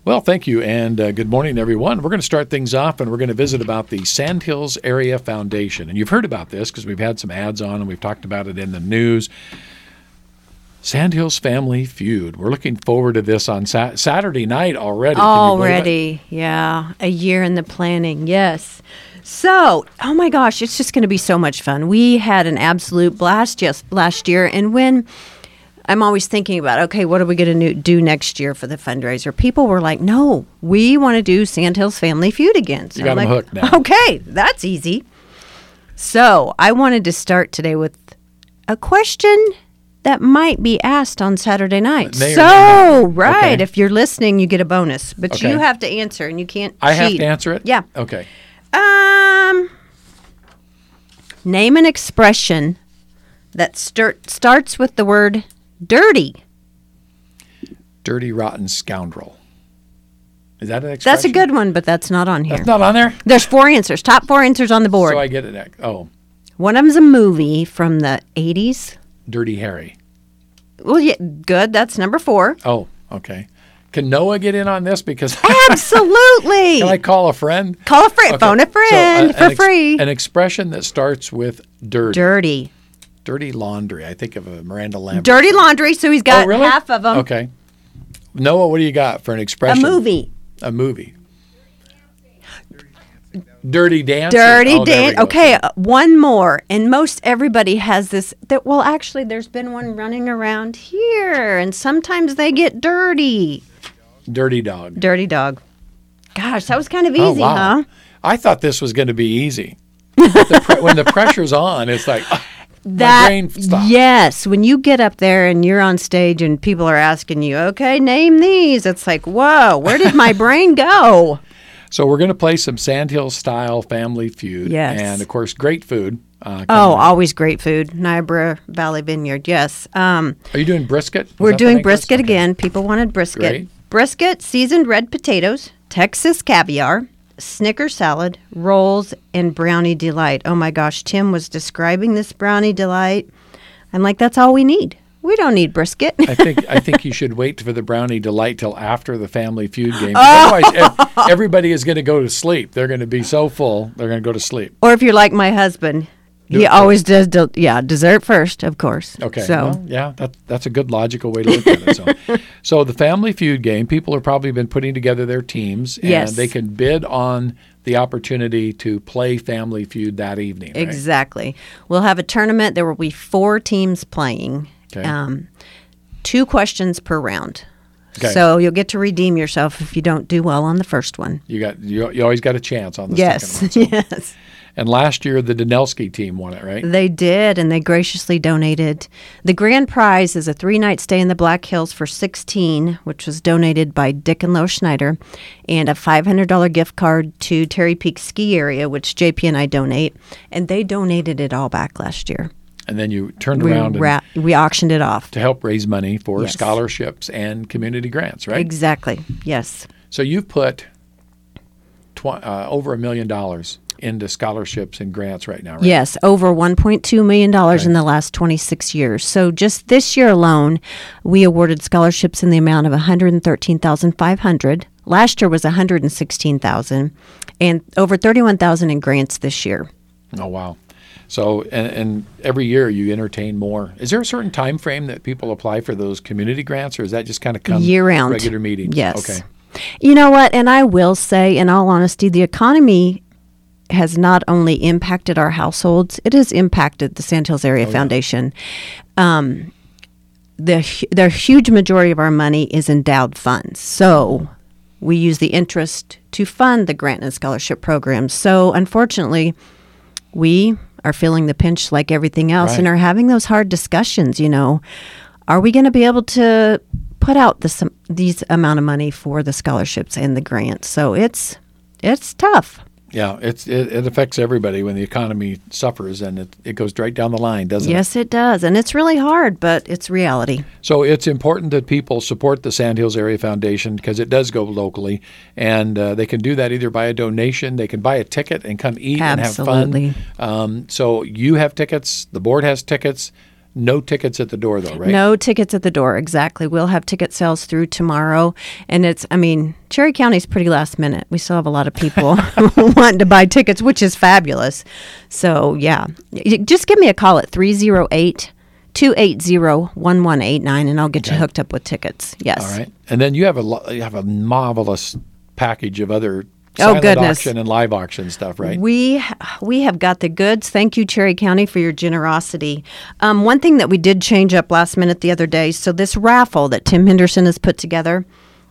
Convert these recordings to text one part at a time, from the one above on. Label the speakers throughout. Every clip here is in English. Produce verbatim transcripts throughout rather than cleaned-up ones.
Speaker 1: Well, thank you, and uh, good morning, everyone. We're going to start things off, and we're going to visit about the Sandhills Area Foundation. And you've heard about this because we've had some ads on, and we've talked about it in the news. Sandhills Family Feud. We're looking forward to this on sa- Saturday night already. Can you believe it?
Speaker 2: Already, yeah. A year in the planning, yes. So, oh my gosh, it's just going to be so much fun. We had an absolute blast just last year, and when I'm always thinking about, okay, what are we going to do next year for the fundraiser? People were like, no, we want to do Sandhills Family Feud again. So
Speaker 1: You got
Speaker 2: I'm
Speaker 1: them
Speaker 2: like,
Speaker 1: hooked now.
Speaker 2: okay, that's easy. So I wanted to start today with a question that might be asked on Saturday night.
Speaker 1: May or
Speaker 2: So,
Speaker 1: may not.
Speaker 2: right,
Speaker 1: Okay.
Speaker 2: if you're listening, you get a bonus. But
Speaker 1: Okay.
Speaker 2: you have to answer, and you can't
Speaker 1: I have
Speaker 2: cheat.
Speaker 1: to answer it?
Speaker 2: Yeah.
Speaker 1: Okay.
Speaker 2: Um, name an expression that start, starts with the word dirty.
Speaker 1: Dirty, rotten scoundrel. Is that an expression?
Speaker 2: That's a good one, but that's not on here.
Speaker 1: That's not on there?
Speaker 2: There's four answers. Top four answers on the board.
Speaker 1: So I get it. next. Oh,
Speaker 2: One of them's a movie from the eighties.
Speaker 1: Dirty Harry.
Speaker 2: Well, yeah, good. That's number four.
Speaker 1: Oh, okay. Can Noah get in on this? Because
Speaker 2: Absolutely.
Speaker 1: can I call a friend?
Speaker 2: Call a friend.
Speaker 1: Okay.
Speaker 2: Phone a
Speaker 1: So,
Speaker 2: friend
Speaker 1: uh,
Speaker 2: for
Speaker 1: an ex-
Speaker 2: free.
Speaker 1: An expression that starts with dirty.
Speaker 2: Dirty.
Speaker 1: Dirty laundry. I think of a Miranda Lambert.
Speaker 2: Dirty laundry. So he's got
Speaker 1: Oh, really?
Speaker 2: half of them.
Speaker 1: Okay. Noah, what do you got for an
Speaker 2: A
Speaker 1: expression?
Speaker 2: movie.
Speaker 1: A movie. Dirty dancing.
Speaker 2: Dirty
Speaker 1: Oh, there we
Speaker 2: Dan.
Speaker 1: go.
Speaker 2: Okay, uh, one more. And most everybody has this. That well, actually, there's been one running around here, and sometimes they get dirty.
Speaker 1: Dirty dog.
Speaker 2: Dirty dog. Gosh, that was kind of
Speaker 1: Oh,
Speaker 2: easy,
Speaker 1: wow.
Speaker 2: huh?
Speaker 1: I thought this was going to be easy. The pre- when the pressure's on, it's like, ah,
Speaker 2: That
Speaker 1: my brain stops.
Speaker 2: yes, when you get up there and you're on stage and people are asking you, okay, name these. It's like, whoa, where did my brain go?
Speaker 1: So we're going to play some Sandhill style Family Feud.
Speaker 2: Yes.
Speaker 1: And, of course, great food. Uh,
Speaker 2: Oh,
Speaker 1: coming up.
Speaker 2: always great food. Niobrara Valley Vineyard, yes. Um,
Speaker 1: Are you doing brisket? Was
Speaker 2: We're
Speaker 1: that the
Speaker 2: doing
Speaker 1: name, Chris?
Speaker 2: brisket
Speaker 1: Okay.
Speaker 2: again. People wanted brisket.
Speaker 1: Great.
Speaker 2: Brisket, seasoned red potatoes, Texas caviar, Snicker salad, rolls, and brownie delight. Oh my gosh, Tim was describing this brownie delight. I'm like, that's all we need. We don't need brisket.
Speaker 1: I think I think you should wait for the brownie delight till after the Family Feud game.
Speaker 2: Oh.
Speaker 1: Otherwise, ev- everybody is going to go to sleep. They're going to be so full, they're going to go to sleep.
Speaker 2: Or if you're like my husband,
Speaker 1: Do
Speaker 2: he
Speaker 1: it
Speaker 2: always does, de- yeah, dessert first, of course.
Speaker 1: Okay.
Speaker 2: So,
Speaker 1: Well, yeah, that, that's a good logical way to look at it. So, so the Family Feud game, people have probably been putting together their teams, and
Speaker 2: Yes.
Speaker 1: they can bid on the opportunity to play Family Feud that evening. Right?
Speaker 2: exactly. We'll have a tournament. There will be four teams playing.
Speaker 1: Okay.
Speaker 2: Um, two questions per round.
Speaker 1: Okay.
Speaker 2: So you'll get to redeem yourself if you don't do well on the first one.
Speaker 1: You got you, you always got a chance on the
Speaker 2: Yes,
Speaker 1: second one. So.
Speaker 2: yes.
Speaker 1: And last year the Danelski team won it, right?
Speaker 2: They did, and they graciously donated. The grand prize is a three-night stay in the Black Hills for sixteen, which was donated by Dick and Lois Schneider, and a five hundred dollars gift card to Terry Peak Ski Area, which J P and I donate. And they donated it all back last year.
Speaker 1: And then you turned
Speaker 2: We,
Speaker 1: around and,
Speaker 2: ra- we auctioned it off.
Speaker 1: to help raise money for
Speaker 2: Yes.
Speaker 1: scholarships and community grants, right?
Speaker 2: Exactly, yes.
Speaker 1: So you've put tw- uh, over a million dollars into scholarships and grants right now, right?
Speaker 2: Yes, over one point two million dollars
Speaker 1: Okay.
Speaker 2: in the last twenty-six years. So just this year alone, we awarded scholarships in the amount of one hundred thirteen thousand five hundred dollars. Last year was one hundred sixteen thousand dollars, and over thirty-one thousand dollars in grants this year.
Speaker 1: Oh, wow. So, and, and every year you entertain more. Is there a certain time frame that people apply for those community grants, or is that just kind of come
Speaker 2: Year-round.
Speaker 1: regular meetings?
Speaker 2: Yes.
Speaker 1: Okay.
Speaker 2: You know what? And I will say, in all honesty, the economy has not only impacted our households, it has impacted the Sandhills Area
Speaker 1: Oh, yeah.
Speaker 2: Foundation. Um, the hu- the huge majority of our money is endowed funds. So we use the interest to fund the grant and scholarship programs. So unfortunately, we are feeling the pinch like everything else
Speaker 1: Right.
Speaker 2: and are having those hard discussions, you know. Are we going to be able to put out this these amount of money for the scholarships and the grants? So it's it's tough.
Speaker 1: Yeah, it's it, it affects everybody when the economy suffers, and it, it goes right down the line, doesn't it?
Speaker 2: Yes, it does. And it's really hard, but it's reality.
Speaker 1: So it's important that people support the Sandhills Area Foundation because it does go locally, and uh, they can do that either by a donation, they can buy a ticket and come eat
Speaker 2: Absolutely.
Speaker 1: and have fun. Um, so you have tickets, the board has tickets. No tickets at the door, though, right?
Speaker 2: No tickets at the door, exactly. We'll have ticket sales through tomorrow. And it's, I mean, Cherry County's pretty last minute. We still have a lot of people wanting to buy tickets, which is fabulous. So, yeah. Just give me a call at three oh eight, two eight zero, one one eight nine, and I'll get
Speaker 1: Okay.
Speaker 2: you hooked up with tickets. Yes.
Speaker 1: All right. And then you have a lo- you have a marvelous package of other
Speaker 2: Oh,
Speaker 1: silent
Speaker 2: goodness.
Speaker 1: auction and live auction stuff, right?
Speaker 2: We we have got the goods. Thank you, Cherry County, for your generosity. Um, one thing that we did change up last minute the other day. So this raffle that Tim Henderson has put together,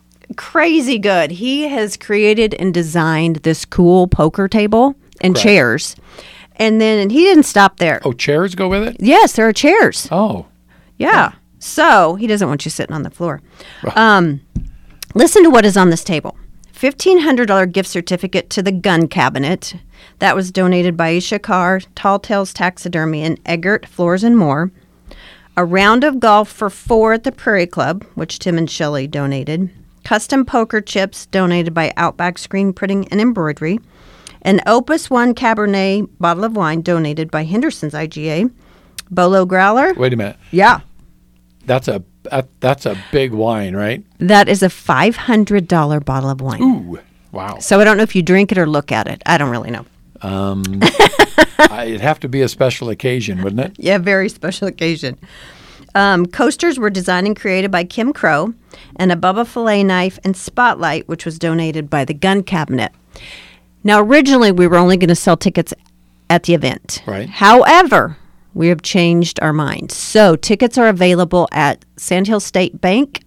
Speaker 2: crazy good. He has created and designed this cool poker table and
Speaker 1: Correct.
Speaker 2: chairs, and then and he didn't stop there.
Speaker 1: Oh, chairs go with it?
Speaker 2: Yes, there are chairs.
Speaker 1: Oh.
Speaker 2: Yeah. So he doesn't want you sitting on the floor. Um, listen to what is on this table. fifteen hundred dollars gift certificate to the gun cabinet. That was donated by Aisha Carr, Tall Tales Taxidermy, and Eggert Floors and More. A round of golf for four at the Prairie Club, which Tim and Shelley donated. Custom poker chips donated by Outback Screen Printing and Embroidery. An Opus One Cabernet bottle of wine donated by Henderson's I G A. Bolo Growler.
Speaker 1: Wait a minute.
Speaker 2: Yeah.
Speaker 1: That's a that, that's a big wine, right?
Speaker 2: That is a five hundred dollars bottle of wine.
Speaker 1: Ooh. Wow.
Speaker 2: So I don't know if you drink it or look at it. I don't really know.
Speaker 1: Um, I- it'd have to be a special occasion, wouldn't it?
Speaker 2: Yeah, very special occasion. Um, coasters were designed and created by Kim Crow, and a Bubba fillet knife and spotlight, which was donated by the Gun Cabinet. Now, originally, we were only going to sell tickets at the event.
Speaker 1: Right.
Speaker 2: However, we have changed our minds. So tickets are available at Sandhill State Bank,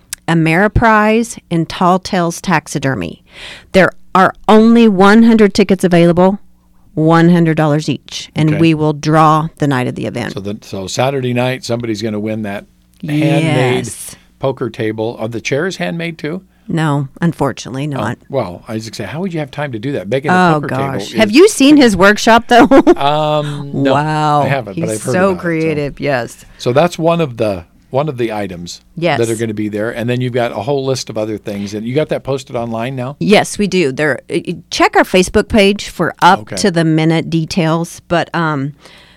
Speaker 2: Ameriprise, and Tall Tales Taxidermy. There are only one hundred tickets available, one hundred dollars each, and
Speaker 1: Okay.
Speaker 2: we will draw the night of the event.
Speaker 1: So the, so Saturday night, somebody's going to win that handmade
Speaker 2: Yes.
Speaker 1: poker table. Are the chairs handmade too?
Speaker 2: No, unfortunately not.
Speaker 1: Well, I was going to say, how would you have time to do that? Making a
Speaker 2: Oh,
Speaker 1: poker
Speaker 2: gosh.
Speaker 1: table.
Speaker 2: Have
Speaker 1: is-
Speaker 2: you seen his workshop, though?
Speaker 1: Um, no,
Speaker 2: wow.
Speaker 1: I haven't,
Speaker 2: He's
Speaker 1: but I've heard
Speaker 2: so
Speaker 1: about it, so-
Speaker 2: creative, yes.
Speaker 1: So that's one of the one of the items
Speaker 2: Yes.
Speaker 1: that are going to be there, and then you've got a whole list of other things. And you got that posted online now?
Speaker 2: Yes, we do. There, uh, check our Facebook page for up
Speaker 1: Okay.
Speaker 2: to the minute details. But um,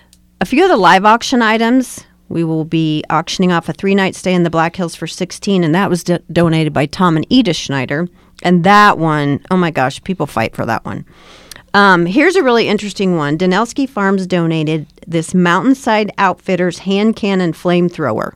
Speaker 2: a few of the live auction items, we will be auctioning off a three night stay in the Black Hills for sixteen, and that was do- donated by Tom and Edith Schneider. And that one, oh my gosh, people fight for that one. Um, here's a really interesting one. Danelski Farms donated this Mountainside Outfitters hand cannon flamethrower.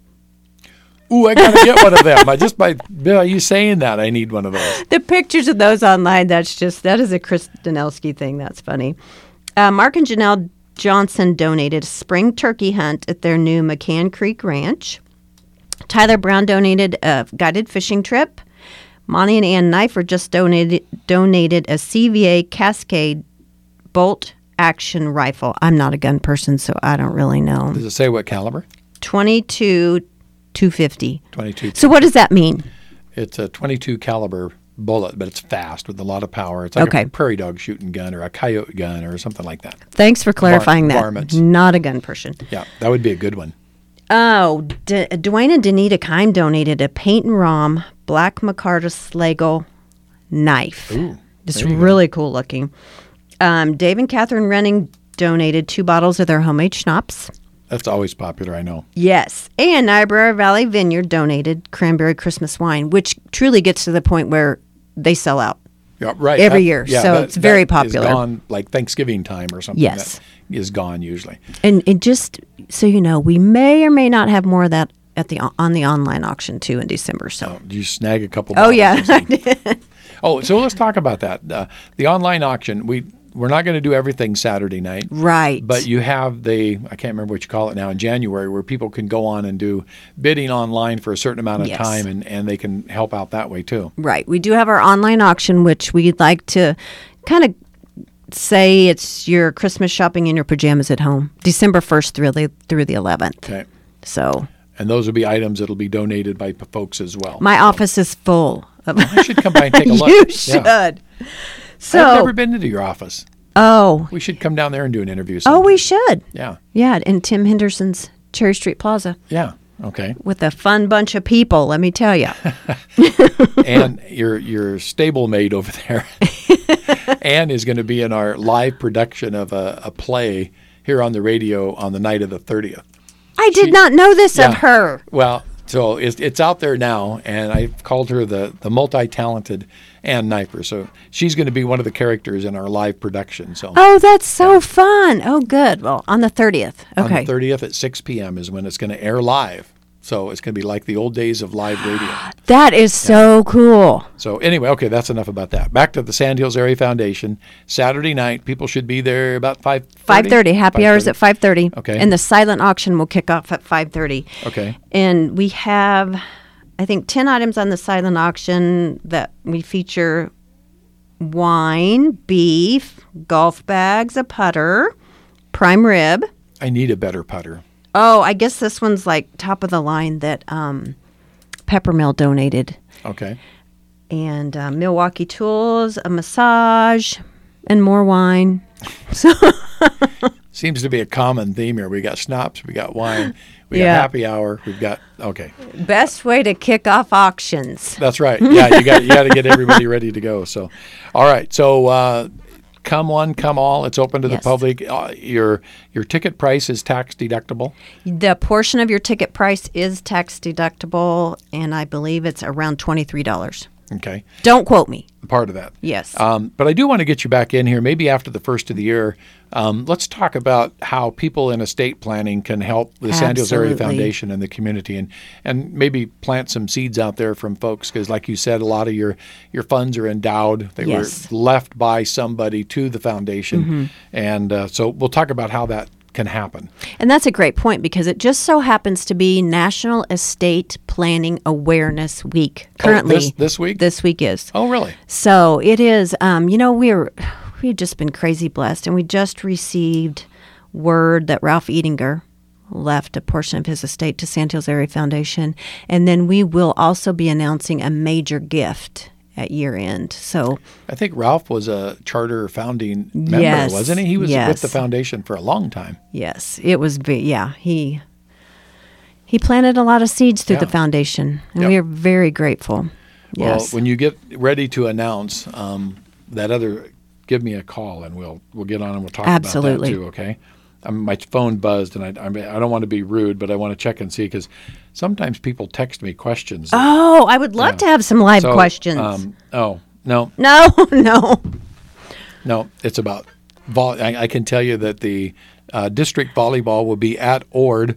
Speaker 1: Ooh, I got to get one of them. I just by, by you saying that, I need one of those.
Speaker 2: The pictures of those online, that's just, that is a Chris Danelski thing. That's funny. Uh, Mark and Janelle Johnson donated a spring turkey hunt at their new McCann Creek Ranch. Tyler Brown donated a guided fishing trip. Monty and Ann Knifer just donated donated a C V A Cascade bolt action rifle. I'm not a gun person, so I don't really know.
Speaker 1: Does it say what caliber?
Speaker 2: twenty-two two fifty.
Speaker 1: twenty-two.
Speaker 2: So what does that mean?
Speaker 1: It's a twenty-two caliber bullet, but it's fast with a lot of power. It's like
Speaker 2: Okay.
Speaker 1: a prairie dog shooting gun or a coyote gun or something like that.
Speaker 2: Thanks for clarifying that.
Speaker 1: varmints.
Speaker 2: Not a gun person.
Speaker 1: Yeah, that would be a good one.
Speaker 2: Oh, D- Dwayne and Danita Kime donated a paint and rom black Micarta Slagle knife.
Speaker 1: Ooh,
Speaker 2: Just
Speaker 1: there you go.
Speaker 2: really cool looking. Um, Dave and Catherine Renning donated two bottles of their homemade schnapps.
Speaker 1: That's always popular, I know.
Speaker 2: Yes. And Niobrara Valley Vineyard donated cranberry Christmas wine, which truly gets to the point where they sell out.
Speaker 1: Yeah, right.
Speaker 2: Every
Speaker 1: That-
Speaker 2: year,
Speaker 1: yeah,
Speaker 2: so
Speaker 1: that-
Speaker 2: it's very
Speaker 1: that is
Speaker 2: popular.
Speaker 1: gone like Thanksgiving time or something.
Speaker 2: Yes.
Speaker 1: That is gone usually.
Speaker 2: And it just so you know, we may or may not have more of that at the on the online auction too in December. So.
Speaker 1: Do you snag a couple?
Speaker 2: Oh
Speaker 1: bottles
Speaker 2: yeah,
Speaker 1: or
Speaker 2: I
Speaker 1: something?
Speaker 2: did.
Speaker 1: Oh, so let's talk about that. Uh, the online auction. We we're not going to do everything Saturday night,
Speaker 2: Right.
Speaker 1: but you have the I can't remember what you call it now in January, where people can go on and do bidding online for a certain amount of
Speaker 2: Yes.
Speaker 1: time, and, and they can help out that way too.
Speaker 2: Right. We do have our online auction, which we'd like to kind of say it's your Christmas shopping in your pajamas at home, December first through the, through the eleventh.
Speaker 1: Okay,
Speaker 2: So
Speaker 1: and those will be items that'll be donated by p- folks as well.
Speaker 2: my office is full. Of
Speaker 1: I should come by and take a look.
Speaker 2: You
Speaker 1: Yeah.
Speaker 2: should. So,
Speaker 1: I've never been into your office.
Speaker 2: oh,
Speaker 1: We should come down there and do an interview.
Speaker 2: oh,
Speaker 1: sometime.
Speaker 2: we should.
Speaker 1: Yeah.
Speaker 2: Yeah, in Tim Henderson's Cherry Street Plaza
Speaker 1: Yeah. Okay.
Speaker 2: with a fun bunch of people, let me tell you.
Speaker 1: And your your stablemate over there, Ann, is going to be in our live production of a, a play here on the radio on the night of the thirtieth.
Speaker 2: I I did
Speaker 1: She-
Speaker 2: not know this
Speaker 1: yeah.
Speaker 2: of her.
Speaker 1: Well, so it's, it's out there now, and I've called her the, the multi-talented Ann Kniper. So she's going to be one of the characters in our live production. So
Speaker 2: Oh, that's so fun. Oh, good. Well, on the thirtieth.
Speaker 1: on
Speaker 2: Okay.
Speaker 1: the thirtieth at six p.m. is when it's going to air live. So it's going to be like the old days of live radio.
Speaker 2: That is so cool.
Speaker 1: So anyway, okay, that's enough about that. Back to the Sandhills Area Foundation. Saturday night, people should be there about five thirty.
Speaker 2: five thirty. Happy hours at five thirty.
Speaker 1: Okay.
Speaker 2: And the silent auction will kick off at five thirty.
Speaker 1: Okay.
Speaker 2: And we have, I think, ten items on the silent auction that we feature: wine, beef, golf bags, a putter, prime rib.
Speaker 1: I need a better putter.
Speaker 2: Oh, I guess this one's like top of the line that um, Peppermill donated.
Speaker 1: Okay.
Speaker 2: And uh, Milwaukee Tools, a massage, and more wine. So
Speaker 1: Seems to be a common theme here. We got schnapps, we got wine, we
Speaker 2: Yeah.
Speaker 1: got happy hour, we've got okay.
Speaker 2: best way to kick off auctions.
Speaker 1: That's right. Yeah, you got you got to get everybody ready to go. So, all right. So, uh, come one, come all. It's open to the
Speaker 2: Yes.
Speaker 1: public. Uh, your your ticket price is tax deductible.
Speaker 2: The portion of your ticket price is tax deductible, and I believe it's around twenty-three dollars.
Speaker 1: Okay,
Speaker 2: Don't quote me.
Speaker 1: part of that.
Speaker 2: Yes.
Speaker 1: Um, but I do want to get you back in here, maybe after the first of the year. Um, let's talk about how people in estate planning can help the Sandhills Area
Speaker 2: Absolutely.
Speaker 1: Foundation and the community, and and maybe plant some seeds out there from folks, because, like you said, a lot of your your funds are endowed. They
Speaker 2: Yes.
Speaker 1: were left by somebody to the foundation,
Speaker 2: Mm-hmm.
Speaker 1: and uh, so we'll talk about how that can happen.
Speaker 2: And that's a great point because it just so happens to be National Estate Planning Awareness Week. Currently,
Speaker 1: Oh, this, this week.
Speaker 2: this week is.
Speaker 1: Oh, really?
Speaker 2: So it is. Um, you know, we're we've just been crazy blessed, and we just received word that Ralph Edinger left a portion of his estate to Sandhills Area Foundation, and then we will also be announcing a major gift at year end. So
Speaker 1: I think Ralph was a charter founding member,
Speaker 2: Yes,
Speaker 1: wasn't he? He was
Speaker 2: yes.
Speaker 1: with the foundation for a long time.
Speaker 2: yes, it was. Be, yeah, he he planted a lot of seeds through
Speaker 1: Yeah.
Speaker 2: the foundation, and
Speaker 1: Yep.
Speaker 2: we are very grateful.
Speaker 1: Well,
Speaker 2: Yes.
Speaker 1: when you get ready to announce um, that other, give me a call and we'll we'll get on and we'll talk
Speaker 2: Absolutely.
Speaker 1: about that too. Okay. Um, my phone buzzed, and I I, mean, I don't want to be rude, but I want to check and see, because sometimes people text me questions. that-
Speaker 2: Oh, I would love
Speaker 1: Yeah.
Speaker 2: to have some live
Speaker 1: so,
Speaker 2: questions.
Speaker 1: Um, oh no,
Speaker 2: no, no.
Speaker 1: no, it's about vol. I, I can tell you that the uh, district volleyball will be at Ord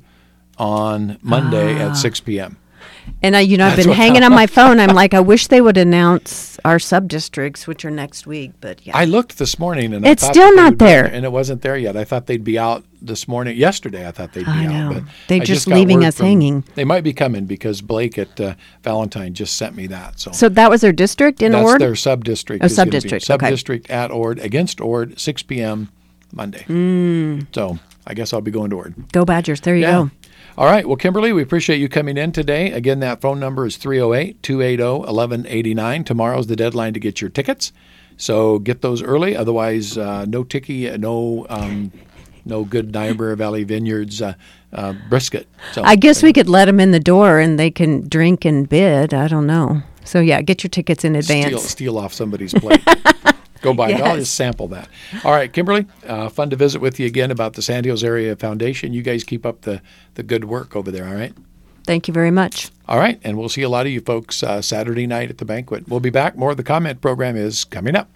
Speaker 1: on Monday
Speaker 2: Ah.
Speaker 1: at six p.m.
Speaker 2: And I, you know, I've
Speaker 1: That's
Speaker 2: been
Speaker 1: what-
Speaker 2: hanging on my phone. I'm like, I wish they would announce our sub districts, which are next week. But yeah,
Speaker 1: I looked this morning, and
Speaker 2: It's
Speaker 1: I thought
Speaker 2: still
Speaker 1: that they
Speaker 2: not
Speaker 1: would be-
Speaker 2: there.
Speaker 1: and it wasn't there yet. I thought they'd be out this morning. Yesterday, I thought they'd be
Speaker 2: I
Speaker 1: out.
Speaker 2: know.
Speaker 1: But
Speaker 2: They're
Speaker 1: I
Speaker 2: just
Speaker 1: got
Speaker 2: leaving
Speaker 1: word
Speaker 2: us
Speaker 1: from-
Speaker 2: hanging.
Speaker 1: They might be coming, because Blake at uh, Valentine just sent me that. So,
Speaker 2: so that was their district in
Speaker 1: that's
Speaker 2: Ord.
Speaker 1: their sub district.
Speaker 2: Oh, sub-district,
Speaker 1: Sub
Speaker 2: okay.
Speaker 1: district at Ord, against Ord, six p.m. Monday.
Speaker 2: Mm.
Speaker 1: So I guess I'll be going to Ord.
Speaker 2: Go Badgers! There you go.
Speaker 1: All right. Well, Kimberly, we appreciate you coming in today. Again, that phone number is three oh eight, two eight oh, one one eight nine. Tomorrow's the deadline to get your tickets. So get those early. Otherwise, uh, no ticky, no um, no good Niobrara Valley Vineyards uh, uh, brisket. So
Speaker 2: I guess we could let them in the door and they can drink and bid. I don't know. So yeah, get your tickets in advance.
Speaker 1: steal, steal off somebody's plate. Go by. I'll
Speaker 2: Yes.
Speaker 1: just sample that. All right, Kimberly, uh, fun to visit with you again about the Sandhills Area Foundation. You guys keep up the, the good work over there, all right?
Speaker 2: Thank you very much.
Speaker 1: All right, and we'll see a lot of you folks uh, Saturday night at the banquet. We'll be back. More of the comment program is coming up.